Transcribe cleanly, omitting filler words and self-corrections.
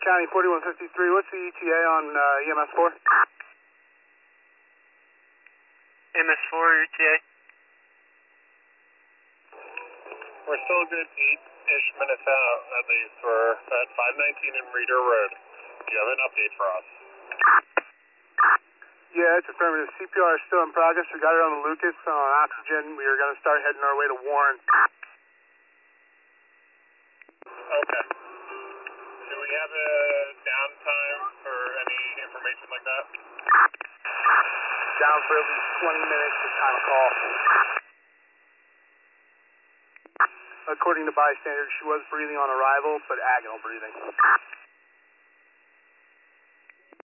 County 4153, what's the ETA on EMS 4? EMS 4 ETA? We're still a good 8-ish minutes out, at least. We're at 519 in Reeder Road. Do you have an update for us? Yeah, it's affirmative. CPR is still in progress. We got her on the Lucas on oxygen. We are going to start heading our way to Warren. Okay. Do we have a downtime for any information like that? Down for at least 20 minutes to time a call. According to bystanders, she was breathing on arrival, but agonal breathing.